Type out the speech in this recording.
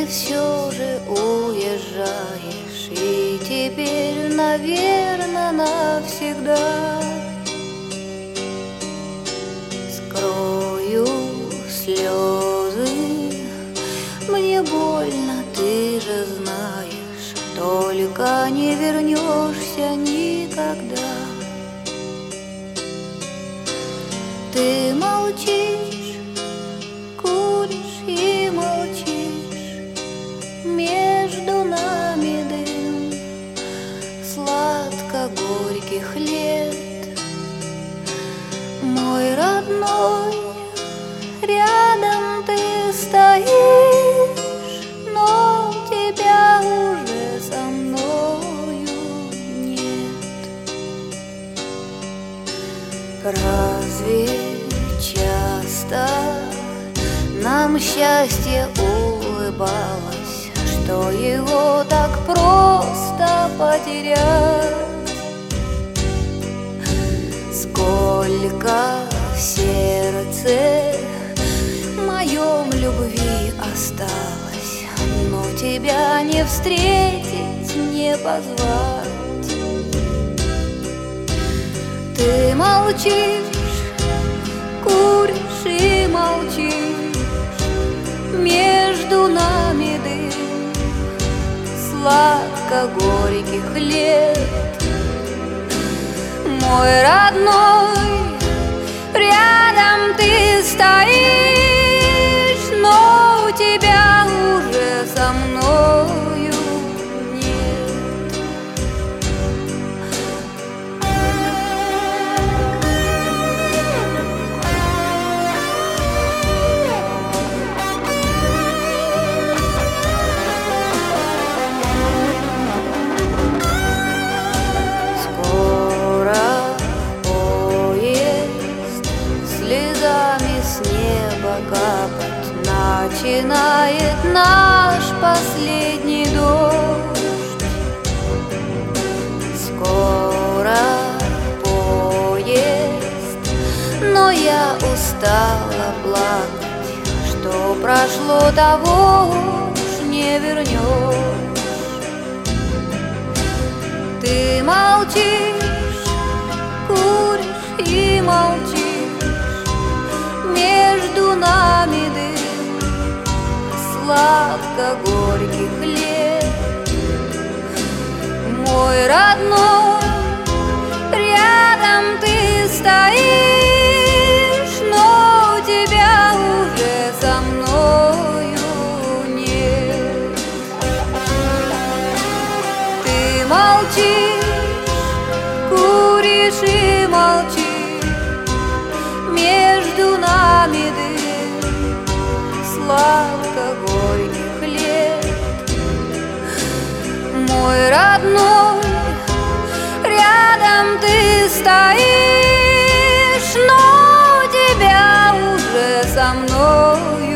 ты все же уезжаешь, и теперь, наверное, навсегда. Скрою слезы, мне больно, ты же знаешь, только не вернешься никогда. Ты молчишь, куришь и молчишь, между нами дым сладко-горьких лет. Мой родной, рядом ты стоишь, но тебя уже со мною нет. Разве часто нам счастье улыбалось, что его так просто потерять? Сколько в сердце моем любви осталось, но тебя не встретить, не позвать. Ты молчишь, куришь и молчишь, между нами дым сладко-горьких лет. Мой родной, рядом ты стоишь, но у тебя уже со мною нет. Слезами с неба капать начинает наш последний дождь. Скоро поезд, но я устала плакать, что прошло, того уж не вернешь. Ты молчишь, куришь и молчишь, между нами дым сладко-горьких лет. Мой родной, рядом ты стоишь, но у тебя уже со мною нет. Ты молчишь, куришь и молчишь, между нами дым сладко-горьких лет. Мой родной, рядом ты стоишь, но у тебя уже со мною